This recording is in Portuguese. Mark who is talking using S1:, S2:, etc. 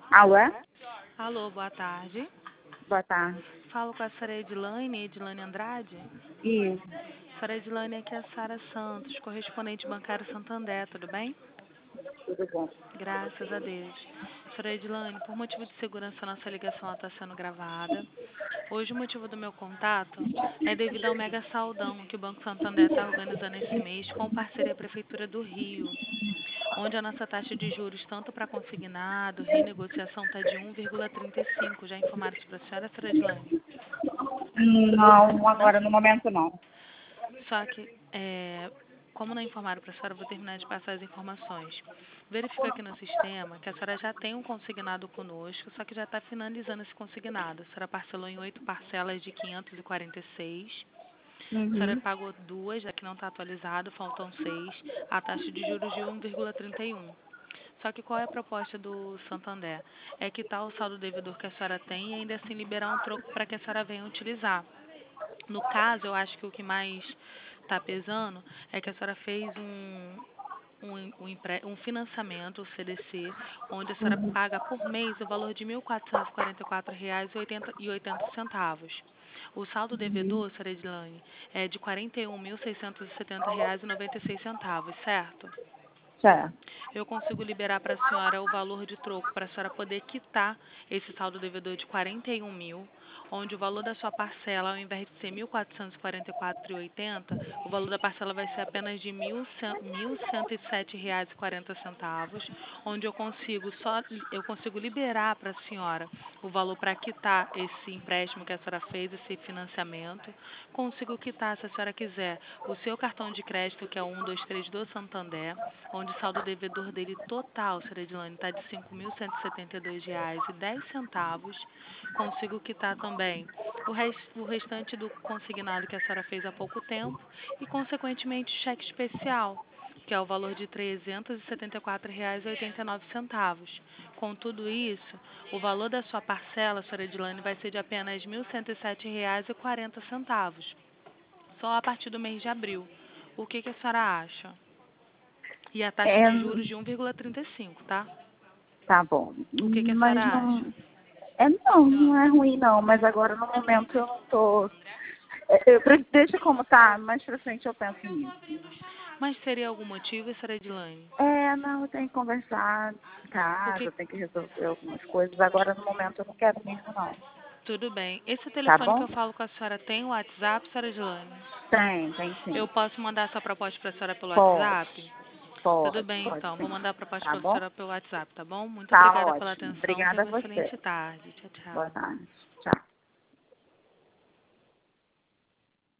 S1: Alô? É?
S2: Alô, boa tarde.
S1: Boa tarde.
S2: Falo com a senhora Edilane Andrade.
S1: Isso,
S2: Senhora Edilane, aqui é a Sara Santos, correspondente bancário Santander, tudo bem?
S1: tudo bom.
S2: Graças a Deus. Senhora Edilane, por motivo de segurança, nossa ligação está sendo gravada. Hoje o motivo do meu contato é devido ao mega saldão que o Banco Santander está organizando esse mês com parceria Prefeitura do Rio, onde a nossa taxa de juros, tanto para consignado, renegociação, está de 1,35. Já informaram isso para a senhora Edilane?
S1: Não,
S2: Não?
S1: agora no momento não.
S2: Só que, como não informaram para a senhora, eu vou terminar de passar as informações. Verifico aqui no sistema que a senhora já tem um consignado conosco, só que já está finalizando esse consignado. A senhora parcelou em 8 parcelas de 546. A senhora
S1: Uhum.
S2: pagou 2, já que não está atualizado, faltam 6. A taxa de juros de 1,31. Só que qual é a proposta do Santander? É quitar o saldo devedor que a senhora tem e ainda assim liberar um troco para que a senhora venha utilizar. No caso, eu acho que o que mais está pesando é que a senhora fez um financiamento, o CDC, onde a senhora paga por mês o valor de R$ 1.444,80. O saldo devedor, senhora Edilane, é de R$ 41.670,96, certo?
S1: Certo.
S2: Eu consigo liberar para a senhora o valor de troco para a senhora poder quitar esse saldo devedor de 41 mil, onde o valor da sua parcela, ao invés de ser 1.444,80, o valor da parcela vai ser apenas de R$ 1.107,40, onde eu consigo liberar para a senhora o valor para quitar esse empréstimo que a senhora fez, esse financiamento. Consigo quitar, se a senhora quiser, o seu cartão de crédito, que é o 123 do Santander, onde o saldo devedor dele total, senhora Edilane, está de R$ 5.172,10. Consigo quitar também o restante do consignado que a senhora fez há pouco tempo e, consequentemente, o cheque especial, que é o valor de R$ 374,89. Com tudo isso, o valor da sua parcela, senhora Edilane, vai ser de apenas R$ 1.107,40, só a partir do mês de abril. O que a senhora acha? E a taxa
S1: É,
S2: de juros de 1,35, tá?
S1: tá bom.
S2: O que a
S1: Mas
S2: senhora acha?
S1: não. Não é ruim não, mas agora no momento eu não tô. Deixa como tá, mais pra frente eu penso nisso.
S2: Mas seria algum motivo, senhora Edilane?
S1: Não, eu tenho que conversar em
S2: O
S1: casa,
S2: que...
S1: eu tenho que resolver algumas coisas. Agora no momento eu não quero mesmo não.
S2: Tudo bem. Esse
S1: Tá
S2: telefone que
S1: bom?
S2: eu falo com a senhora tem o WhatsApp, senhora Edilane?
S1: Tem
S2: Eu
S1: sim.
S2: posso mandar essa proposta para a senhora pelo
S1: Pode,
S2: WhatsApp? Tudo
S1: pode,
S2: bem,
S1: pode
S2: então. Vou
S1: sim.
S2: mandar a proposta
S1: Tá
S2: para a
S1: bom?
S2: senhora pelo WhatsApp, tá bom? Muito
S1: Tá
S2: obrigada pela
S1: ótimo.
S2: atenção. Tenha
S1: Obrigada a
S2: uma excelente
S1: você.
S2: tarde. Tchau,
S1: Boa
S2: tchau.
S1: tarde. Tchau.